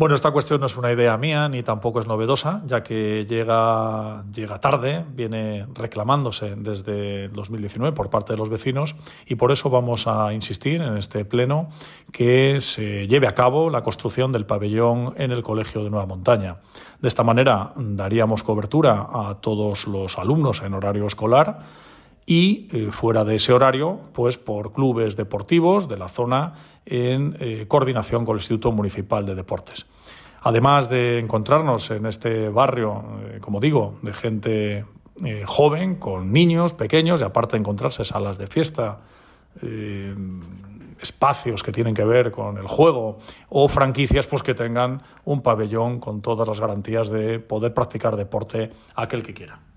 Bueno, esta cuestión no es una idea mía ni tampoco es novedosa, ya que llega tarde, viene reclamándose desde el 2019 por parte de los vecinos y por eso vamos a insistir en este pleno que se lleve a cabo la construcción del pabellón en el Colegio de Nueva Montaña. De esta manera daríamos cobertura a todos los alumnos en horario escolar y fuera de ese horario, pues por clubes deportivos de la zona en coordinación con el Instituto Municipal de Deportes. Además de encontrarnos en este barrio, como digo, de gente joven, con niños pequeños, y aparte de encontrarse salas de fiesta, espacios que tienen que ver con el juego o franquicias pues que tengan un pabellón con todas las garantías de poder practicar deporte aquel que quiera.